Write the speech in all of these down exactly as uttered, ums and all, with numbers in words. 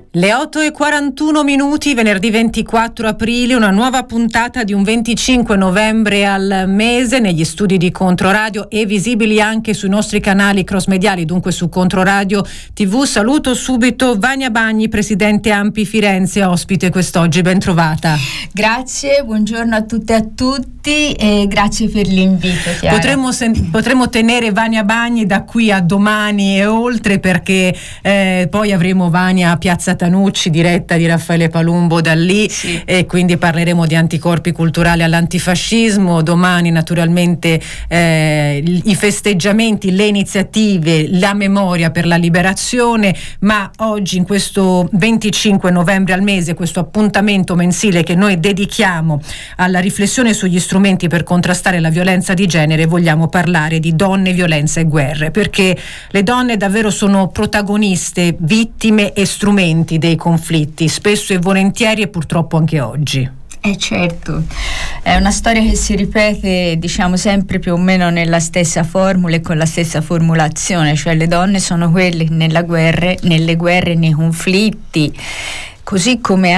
Le otto e quarantuno minuti, venerdì ventiquattro aprile, una nuova puntata di un venticinque novembre al mese negli studi di Controradio e visibili anche sui nostri canali cross-mediali, dunque su Controradio tivù. Saluto subito Vania Bagni, presidente Ampi Firenze, ospite quest'oggi, ben trovata. Grazie, buongiorno a tutte e a tutti e grazie per l'invito. Chiara. Potremmo, sen- potremmo tenere Vania Bagni da qui a domani e oltre, perché eh, poi avremo Vania a Piazza Tanucci, diretta di Raffaele Palumbo da lì, sì. E quindi parleremo di anticorpi culturali all'antifascismo. Domani naturalmente eh, i festeggiamenti, le iniziative, la memoria per la liberazione, ma oggi in questo venticinque novembre al mese, questo appuntamento mensile che noi dedichiamo alla riflessione sugli strumenti per contrastare la violenza di genere, vogliamo parlare di donne, violenza e guerre, perché le donne davvero sono protagoniste, vittime e strumenti dei conflitti, spesso e volentieri, e purtroppo anche oggi. Eh certo, è una storia che si ripete, diciamo, sempre più o meno nella stessa formula e con la stessa formulazione, cioè le donne sono quelle nella guerra, nelle guerre, nei conflitti, così come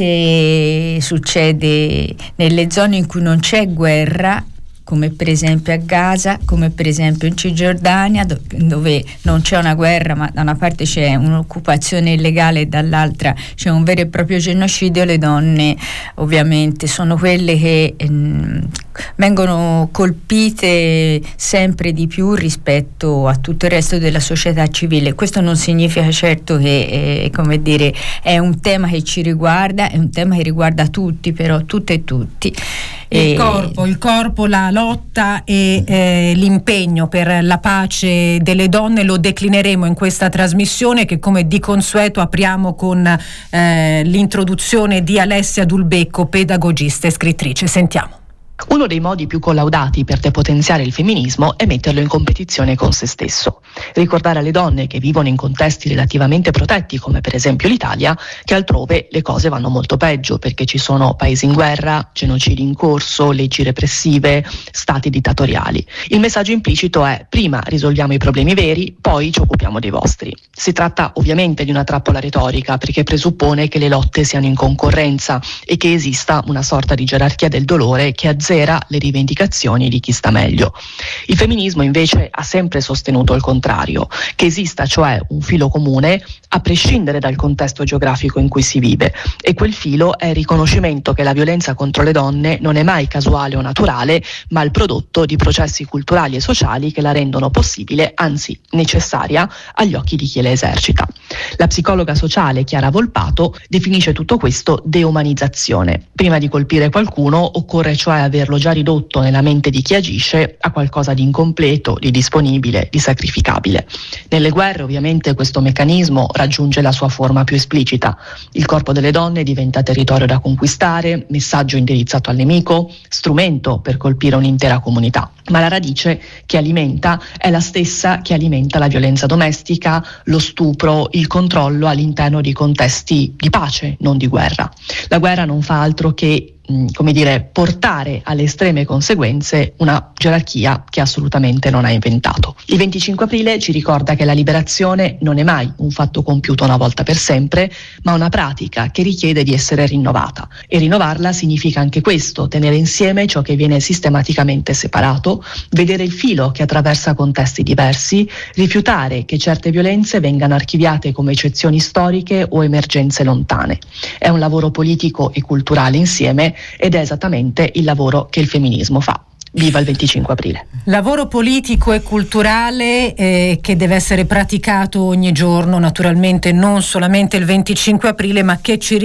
anche succede nelle zone in cui non c'è guerra, come per esempio a Gaza, come per esempio in Cisgiordania, dove non c'è una guerra, ma da una parte c'è un'occupazione illegale e dall'altra c'è un vero e proprio genocidio. Le donne ovviamente sono quelle che ehm, vengono colpite sempre di più rispetto a tutto il resto della società civile. Questo non significa certo che eh, come dire, è un tema che ci riguarda, è un tema che riguarda tutti, però tutte e tutti. Il e... corpo, il corpo, la lotta e eh, l'impegno per la pace delle donne lo declineremo in questa trasmissione, che come di consueto apriamo con eh, l'introduzione di Alessia Dulbecco, pedagogista e scrittrice. Sentiamo. Uno dei modi più collaudati per depotenziare il femminismo è metterlo in competizione con se stesso. Ricordare alle donne che vivono in contesti relativamente protetti, come per esempio l'Italia, che altrove le cose vanno molto peggio, perché ci sono paesi in guerra, genocidi in corso, leggi repressive, stati dittatoriali. Il messaggio implicito è: prima risolviamo i problemi veri, poi ci occupiamo dei vostri. Si tratta ovviamente di una trappola retorica, perché presuppone che le lotte siano in concorrenza e che esista una sorta di gerarchia del dolore che azzera le rivendicazioni di chi sta meglio. Il femminismo invece ha sempre sostenuto il contrario, che esista cioè un filo comune a prescindere dal contesto geografico in cui si vive, e quel filo è il riconoscimento che la violenza contro le donne non è mai casuale o naturale, ma il prodotto di processi culturali e sociali che la rendono possibile, anzi necessaria, agli occhi di chi le esercita. La psicologa sociale Chiara Volpato definisce tutto questo deumanizzazione. Prima di colpire qualcuno occorre cioè averlo già ridotto nella mente di chi agisce a qualcosa di incompleto, di disponibile, di sacrificabile. Nelle guerre ovviamente questo meccanismo raggiunge la sua forma più esplicita. Il corpo delle donne diventa territorio da conquistare, messaggio indirizzato al nemico, strumento per colpire un'intera comunità. Ma la radice che alimenta è la stessa che alimenta la violenza domestica, lo stupro, il controllo all'interno di contesti di pace, non di guerra. La guerra non fa altro che come dire, portare alle estreme conseguenze una gerarchia che assolutamente non ha inventato. Il venticinque aprile ci ricorda che la liberazione non è mai un fatto compiuto una volta per sempre, ma una pratica che richiede di essere rinnovata. E rinnovarla significa anche questo: tenere insieme ciò che viene sistematicamente separato, vedere il filo che attraversa contesti diversi, rifiutare che certe violenze vengano archiviate come eccezioni storiche o emergenze lontane. È un lavoro politico e culturale insieme, ed è esattamente il lavoro che il femminismo fa. Viva il venticinque aprile. Lavoro politico e culturale eh, che deve essere praticato ogni giorno, naturalmente non solamente il venticinque aprile, ma che ci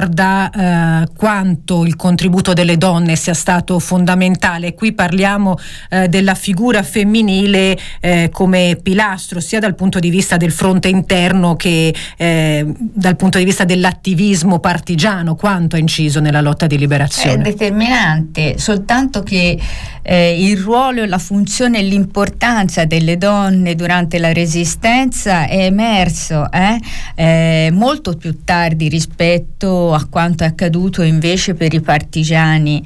ricorda eh, quanto il contributo delle donne sia stato fondamentale. Qui parliamo eh, della figura femminile eh, come pilastro, sia dal punto di vista del fronte interno che eh, dal punto di vista dell'attivismo partigiano. Quanto ha inciso nella lotta di liberazione? È determinante, soltanto che eh, il ruolo, la funzione e l'importanza delle donne durante la resistenza è emerso eh, eh, molto più tardi rispetto a quanto è accaduto invece per i partigiani,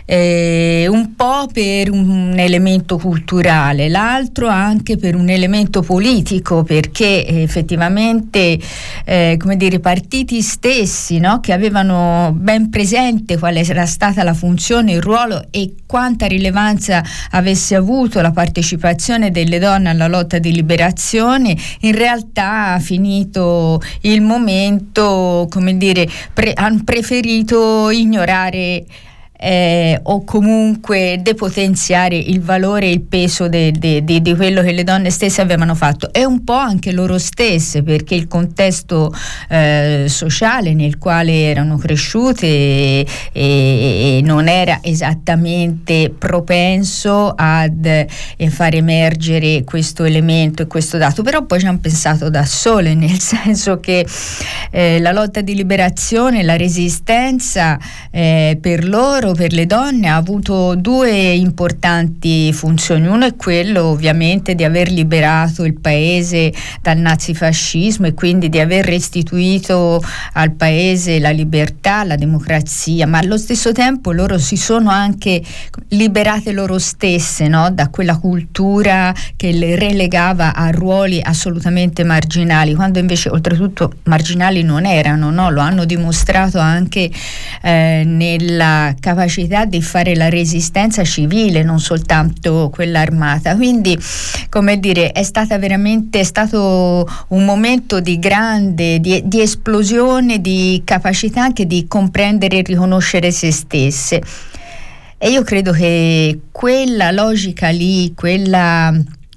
eh, un po' per un elemento culturale, l'altro anche per un elemento politico, perché effettivamente eh, come dire, i partiti stessi, no, che avevano ben presente quale era stata la funzione, il ruolo e quanta rilevanza avesse avuto la partecipazione delle donne alla lotta di liberazione, in realtà ha finito il momento, come dire, pre- hanno preferito ignorare Eh, o comunque depotenziare il valore e il peso di de, de, de quello che le donne stesse avevano fatto, e un po' anche loro stesse, perché il contesto eh, sociale nel quale erano cresciute e, e, e non era esattamente propenso ad eh, far emergere questo elemento e questo dato, però poi ci hanno pensato da sole, nel senso che eh, la lotta di liberazione, la resistenza eh, per loro, per le donne, ha avuto due importanti funzioni. Uno è quello ovviamente di aver liberato il paese dal nazifascismo e quindi di aver restituito al paese la libertà, la democrazia, ma allo stesso tempo loro si sono anche liberate loro stesse, no? Da quella cultura che le relegava a ruoli assolutamente marginali, quando invece oltretutto marginali non erano, no? Lo hanno dimostrato anche eh, nella capacità capacità di fare la resistenza civile, non soltanto quella armata. Quindi, come dire, è stata veramente è stato un momento di grande di, di esplosione di capacità anche di comprendere e riconoscere se stesse, e io credo che quella logica lì, quella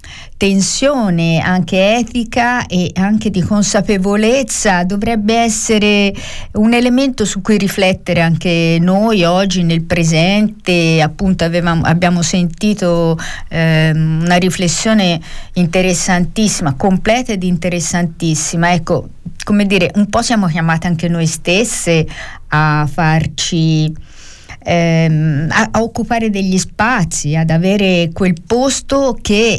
tensione anche etica e anche di consapevolezza dovrebbe essere un elemento su cui riflettere anche noi oggi nel presente. Appunto avevamo, abbiamo sentito ehm, una riflessione interessantissima, completa ed interessantissima. Ecco, come dire, un po' siamo chiamate anche noi stesse a farci Ehm, a, a occupare degli spazi, ad avere quel posto che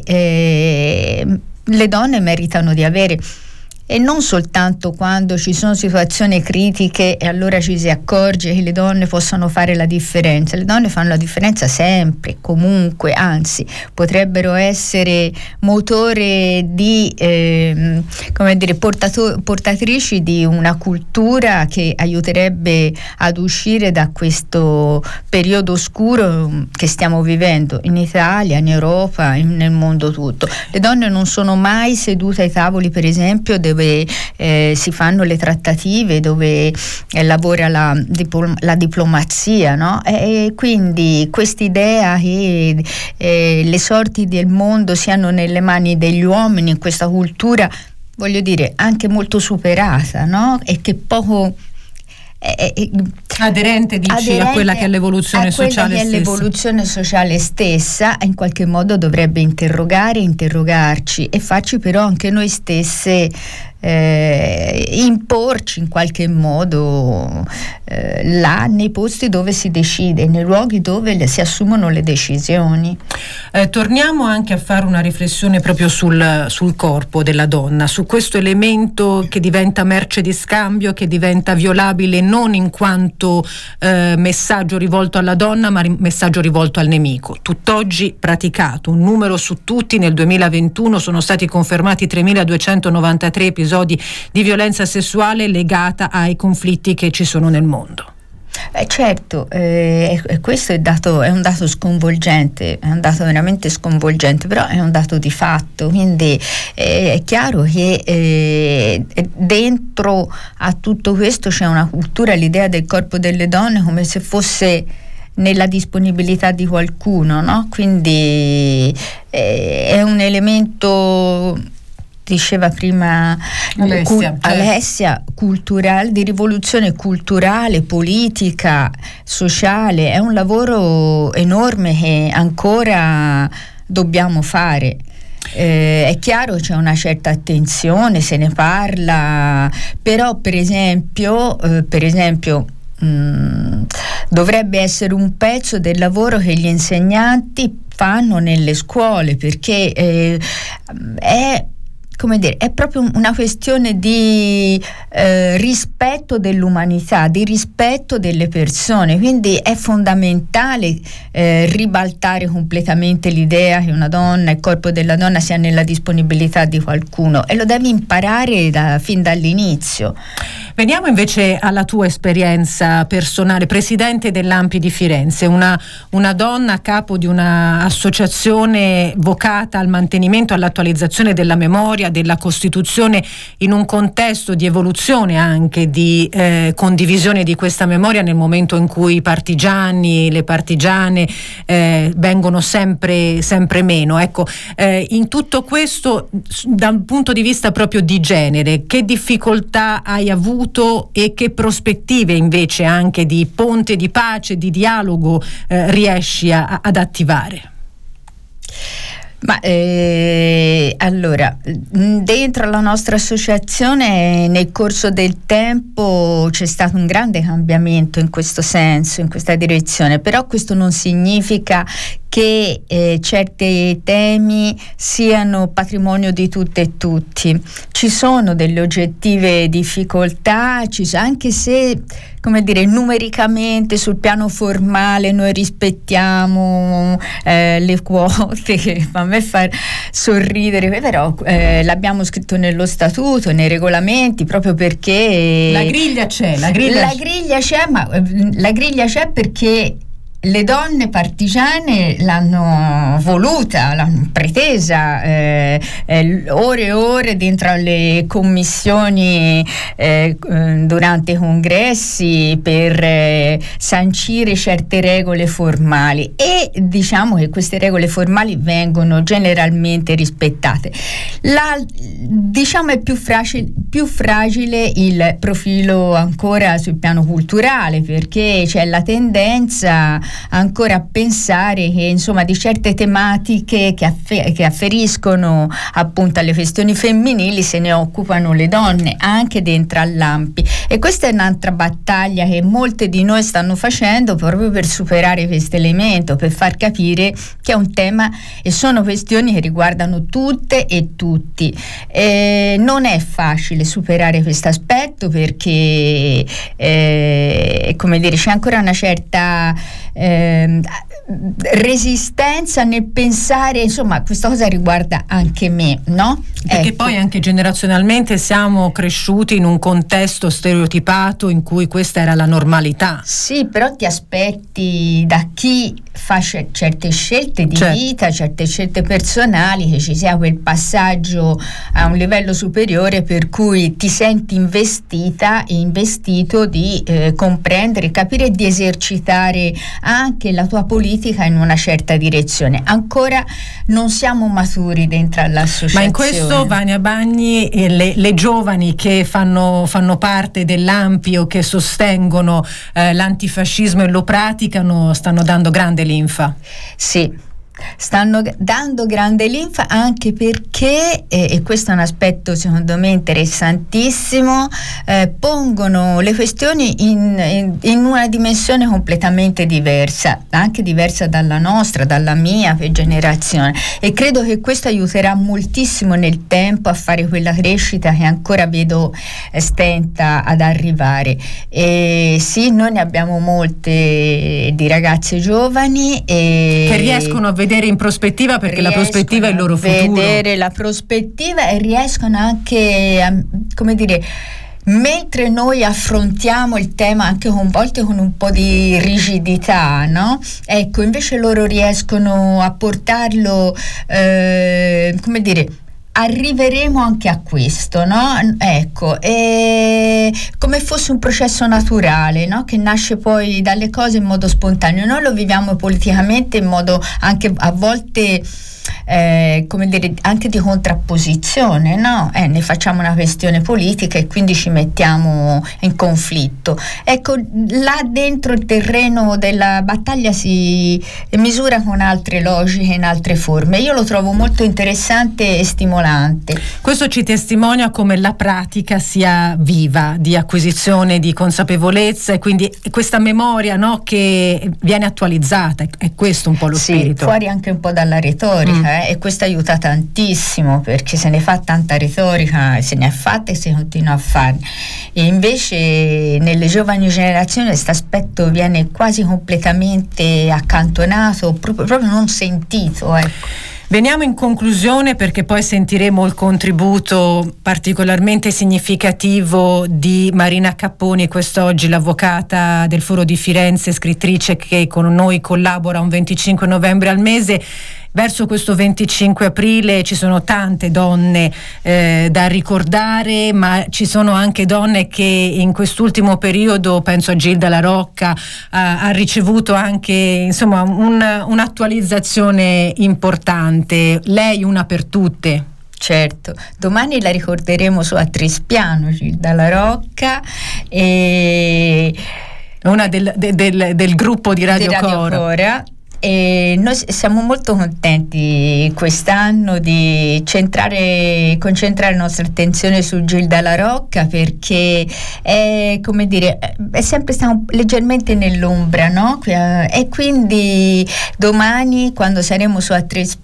eh, le donne meritano di avere, e non soltanto quando ci sono situazioni critiche e allora ci si accorge che le donne possono fare la differenza. Le donne fanno la differenza sempre, comunque, anzi potrebbero essere motore di eh, come dire, portato- portatrici di una cultura che aiuterebbe ad uscire da questo periodo oscuro che stiamo vivendo in Italia, in Europa, in, nel mondo tutto. Le donne non sono mai sedute ai tavoli, per esempio, dove Eh, si fanno le trattative, dove eh, lavora la, dipl- la diplomazia, no? E, e quindi quest'idea che eh, le sorti del mondo siano nelle mani degli uomini in questa cultura, voglio dire, anche molto superata, no? E che poco Eh, eh, aderente, dici, aderente a quella che è l'evoluzione a sociale che è stessa. l'evoluzione sociale stessa, in qualche modo dovrebbe interrogare, interrogarci e farci però anche noi stesse eh, imporci in qualche modo eh, là nei posti dove si decide, nei luoghi dove le, si assumono le decisioni. Eh, torniamo anche a fare una riflessione proprio sul, sul corpo della donna, su questo elemento che diventa merce di scambio, che diventa violabile non in quanto eh, messaggio rivolto alla donna, ma ri- messaggio rivolto al nemico. Tutt'oggi praticato, un numero su tutti. Nel duemilaventuno sono stati confermati tremiladuecentonovantatré episodi di violenza sessuale legata ai conflitti che ci sono nel mondo. Eh certo, eh, questo è, dato, è un dato sconvolgente, è un dato veramente sconvolgente, però è un dato di fatto, quindi eh, è chiaro che eh, dentro a tutto questo c'è una cultura, l'idea del corpo delle donne come se fosse nella disponibilità di qualcuno, no? Quindi eh, è un elemento, diceva prima Alessia, cu- certo. Alessia, culturale, di rivoluzione culturale, politica, sociale. È un lavoro enorme che ancora dobbiamo fare. Eh, è chiaro, c'è una certa attenzione, se ne parla, però per esempio, eh, per esempio mh, dovrebbe essere un pezzo del lavoro che gli insegnanti fanno nelle scuole, perché eh, è come dire, è proprio una questione di eh, rispetto dell'umanità, di rispetto delle persone, quindi è fondamentale eh, ribaltare completamente l'idea che una donna, il corpo della donna sia nella disponibilità di qualcuno, e lo devi imparare da, fin dall'inizio. Veniamo invece alla tua esperienza personale, presidente dell'A M P I di Firenze, una, una donna a capo di un'associazione vocata al mantenimento e all'attualizzazione della memoria, della Costituzione, in un contesto di evoluzione anche, di eh, condivisione di questa memoria nel momento in cui i partigiani, le partigiane eh, vengono sempre, sempre meno. Ecco, eh, in tutto questo, da un punto di vista proprio di genere, che difficoltà hai avuto e che prospettive invece anche di ponte di pace, di dialogo eh, riesci a, ad attivare? Ma eh, allora, dentro la nostra associazione nel corso del tempo c'è stato un grande cambiamento in questo senso, in questa direzione, però questo non significa che eh, certi temi siano patrimonio di tutte e tutti. Ci sono delle oggettive difficoltà, ci sono, anche se, come dire, numericamente sul piano formale noi rispettiamo eh, le quote, che a me fa sorridere, però eh, l'abbiamo scritto nello statuto, nei regolamenti, proprio perché la griglia c'è, la griglia, la griglia c'è, ma la griglia c'è perché le donne partigiane l'hanno voluta, l'hanno pretesa, eh, eh, ore e ore dentro alle commissioni, eh, durante i congressi, per eh, sancire certe regole formali, e diciamo che queste regole formali vengono generalmente rispettate. La, diciamo è più fragile, più fragile il profilo ancora sul piano culturale, perché c'è la tendenza ancora a pensare che, insomma, di certe tematiche che, affer- che afferiscono appunto alle questioni femminili se ne occupano le donne, anche dentro all'A M P I, e questa è un'altra battaglia che molte di noi stanno facendo proprio per superare questo elemento, per far capire che è un tema e sono questioni che riguardano tutte e tutti. Eh, non è facile superare questo aspetto, perché eh, come dire, c'è ancora una certa eh, resistenza nel pensare, insomma, questa cosa riguarda anche me, no? Perché ecco. Poi anche generazionalmente siamo cresciuti in un contesto stereotipato in cui questa era la normalità. Sì, però ti aspetti da chi fa certe scelte di certo. vita, certe scelte personali, che ci sia quel passaggio a un livello superiore per cui ti senti investita e investito di eh, comprendere, capire e di esercitare anche la tua politica in una certa direzione. Ancora non siamo maturi dentro all'associazione. Ma in questo, Vania Bagni, eh, le, le giovani che fanno, fanno parte dell'A M P I o che sostengono eh, l'antifascismo e lo praticano, stanno dando grande linfa. Sì, stanno dando grande linfa, anche perché, eh, e questo è un aspetto secondo me interessantissimo, eh, pongono le questioni in, in, in una dimensione completamente diversa, anche diversa dalla nostra, dalla mia generazione, e credo che questo aiuterà moltissimo nel tempo a fare quella crescita che ancora vedo eh, stenta ad arrivare. E sì, noi ne abbiamo molte di ragazze giovani e che riescono a vedere in prospettiva, perché la prospettiva è il loro futuro. Vedere la prospettiva, e riescono anche a, come dire, mentre noi affrontiamo il tema anche con volte con un po' di rigidità, no? Ecco, invece loro riescono a portarlo, eh, come dire, arriveremo anche a questo, no? Ecco, e come fosse un processo naturale, no? Che nasce poi dalle cose in modo spontaneo. Noi lo viviamo politicamente in modo anche a volte eh, come dire, anche di contrapposizione, no? Eh, ne facciamo una questione politica e quindi ci mettiamo in conflitto. Ecco, là dentro il terreno della battaglia si misura con altre logiche, in altre forme. Io lo trovo molto interessante e stimolante stimolante. Questo ci testimonia come la pratica sia viva, di acquisizione di consapevolezza, e quindi questa memoria, no, che viene attualizzata, è questo un po' lo sì, spirito. Fuori anche un po' dalla retorica, mm. eh, e questo aiuta tantissimo, perché se ne fa tanta retorica, se ne è fatta e si continua a fare, e invece nelle giovani generazioni questo aspetto viene quasi completamente accantonato, proprio, proprio non sentito, ecco. Veniamo in conclusione, perché poi sentiremo il contributo particolarmente significativo di Marina Capponi, quest'oggi l'avvocata del Foro di Firenze, scrittrice che con noi collabora un venticinque novembre al mese. Verso questo venticinque aprile ci sono tante donne eh, da ricordare, ma ci sono anche donne che in quest'ultimo periodo, penso a Gilda La Rocca, ha, ha ricevuto anche insomma un, un'attualizzazione importante. Lei una per tutte. Certo, domani la ricorderemo su Atrispiano, Gilda La Rocca, e una del, del, del, del gruppo di Radio, di Radio Cora. Cora. E noi siamo molto contenti quest'anno di centrare, concentrare la nostra attenzione su Gilda La Rocca, perché è, come dire, è sempre stato leggermente nell'ombra, no? E quindi domani, quando saremo su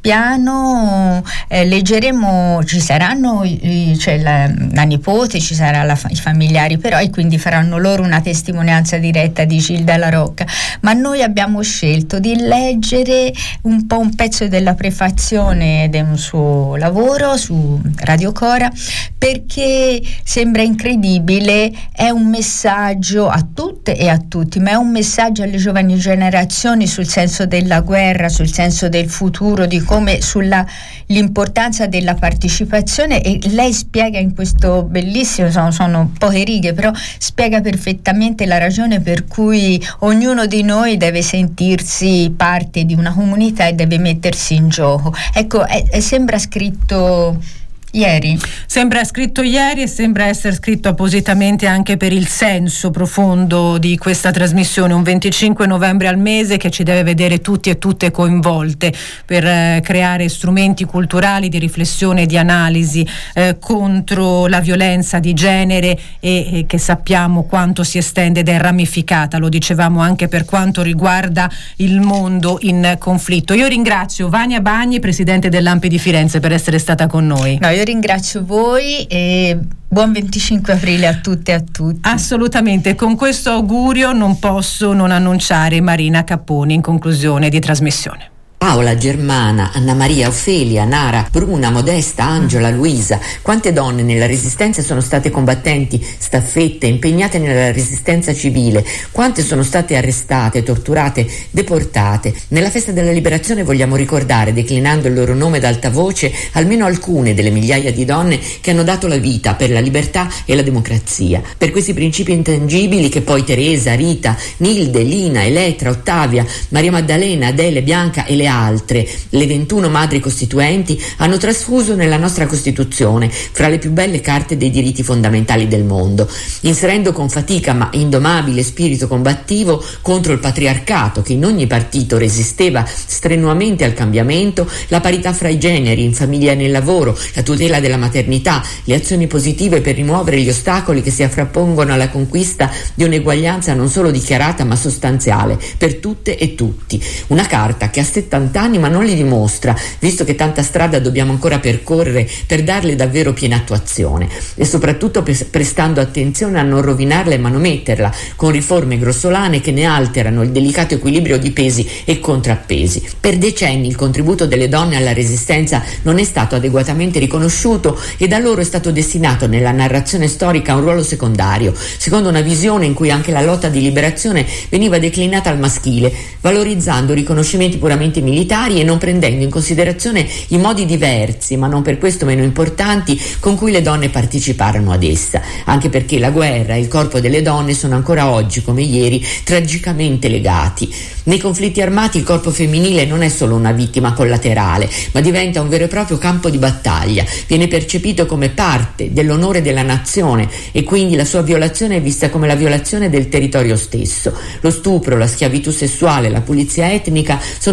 Atrispiano, eh, leggeremo, ci saranno, cioè la, la nipote, ci saranno la, i familiari, però, e quindi faranno loro una testimonianza diretta di Gilda La Rocca. Ma noi abbiamo scelto di leggere leggere un po' un pezzo della prefazione di un suo lavoro su Radio Cora, perché sembra incredibile, è un messaggio a tutte e a tutti, ma è un messaggio alle giovani generazioni sul senso della guerra, sul senso del futuro, di come, sulla l'importanza della partecipazione, e lei spiega in questo bellissimo, sono, sono poche righe, però spiega perfettamente la ragione per cui ognuno di noi deve sentirsi parte di una comunità e deve mettersi in gioco. Ecco, è, è, sembra scritto ieri. Sembra scritto ieri e sembra essere scritto appositamente anche per il senso profondo di questa trasmissione, un venticinque novembre al mese che ci deve vedere tutti e tutte coinvolte per eh, creare strumenti culturali di riflessione e di analisi eh, contro la violenza di genere, e, e che sappiamo quanto si estende ed è ramificata, lo dicevamo anche per quanto riguarda il mondo in conflitto. Io ringrazio Vania Bagni, presidente dell'A M P di Firenze, per essere stata con noi. No, io ringrazio voi e buon venticinque aprile a tutte e a tutti. Assolutamente, con questo augurio non posso non annunciare Marina Capponi in conclusione di trasmissione. Paola, Germana, Anna Maria, Ofelia, Nara, Bruna, Modesta, Angela, Luisa. Quante donne nella Resistenza sono state combattenti, staffette, impegnate nella resistenza civile? Quante sono state arrestate, torturate, deportate? Nella festa della liberazione vogliamo ricordare, declinando il loro nome ad alta voce, almeno alcune delle migliaia di donne che hanno dato la vita per la libertà e la democrazia. Per questi principi intangibili che poi Teresa, Rita, Nilde, Lina, Elettra, Ottavia, Maria Maddalena, Adele, Bianca e le altre, le ventuno madri costituenti, hanno trasfuso nella nostra Costituzione, fra le più belle carte dei diritti fondamentali del mondo, inserendo con fatica ma indomabile spirito combattivo contro il patriarcato che in ogni partito resisteva strenuamente al cambiamento, la parità fra i generi, in famiglia e nel lavoro, la tutela della maternità, le azioni positive per rimuovere gli ostacoli che si frappongono alla conquista di un'eguaglianza non solo dichiarata ma sostanziale per tutte e tutti. Una carta che a settanta anni ma non li dimostra, visto che tanta strada dobbiamo ancora percorrere per darle davvero piena attuazione, e soprattutto prestando attenzione a non rovinarla e manometterla con riforme grossolane che ne alterano il delicato equilibrio di pesi e contrappesi. Per decenni il contributo delle donne alla resistenza non è stato adeguatamente riconosciuto e da loro è stato destinato nella narrazione storica a un ruolo secondario, secondo una visione in cui anche la lotta di liberazione veniva declinata al maschile, valorizzando riconoscimenti puramente militari e non prendendo in considerazione i modi diversi, ma non per questo meno importanti, con cui le donne parteciparono ad essa, anche perché la guerra e il corpo delle donne sono ancora oggi, come ieri, tragicamente legati. Nei conflitti armati il corpo femminile non è solo una vittima collaterale, ma diventa un vero e proprio campo di battaglia, viene percepito come parte dell'onore della nazione e quindi la sua violazione è vista come la violazione del territorio stesso. Lo stupro, la schiavitù sessuale, la pulizia etnica sono usati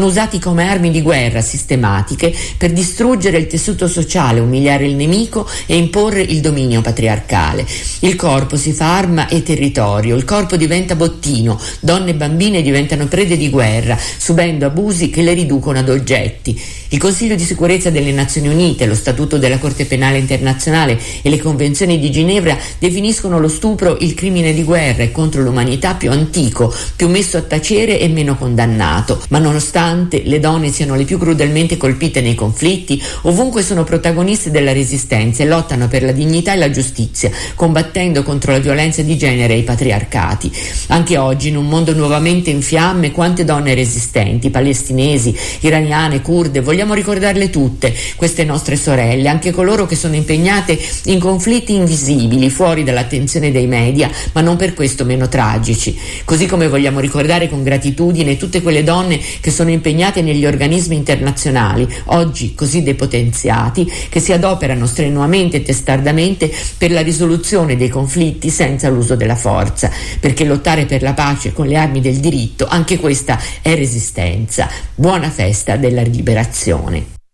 come armi di guerra sistematiche per distruggere il tessuto sociale, umiliare il nemico e imporre il dominio patriarcale. Il corpo si fa arma e territorio, il corpo diventa bottino, donne e bambine diventano prede di guerra, subendo abusi che le riducono ad oggetti. Il Consiglio di sicurezza delle Nazioni Unite, lo Statuto della Corte Penale Internazionale e le Convenzioni di Ginevra definiscono lo stupro il crimine di guerra e contro l'umanità più antico, più messo a tacere e meno condannato. Ma nonostante le donne siano le più crudelmente colpite nei conflitti, ovunque sono protagoniste della resistenza e lottano per la dignità e la giustizia, combattendo contro la violenza di genere e i patriarcati. Anche oggi, in un mondo nuovamente in fiamme, quante donne resistenti, palestinesi, iraniane, kurde, vogliamo ricordarle tutte, queste nostre sorelle, anche coloro che sono impegnate in conflitti invisibili, fuori dall'attenzione dei media, ma non per questo meno tragici. Così come vogliamo ricordare con gratitudine tutte quelle donne che sono impegnate negli organismi internazionali, oggi così depotenziati, che si adoperano strenuamente e testardamente per la risoluzione dei conflitti senza l'uso della forza, perché lottare per la pace con le armi del diritto, anche questa è resistenza. Buona festa della liberazione.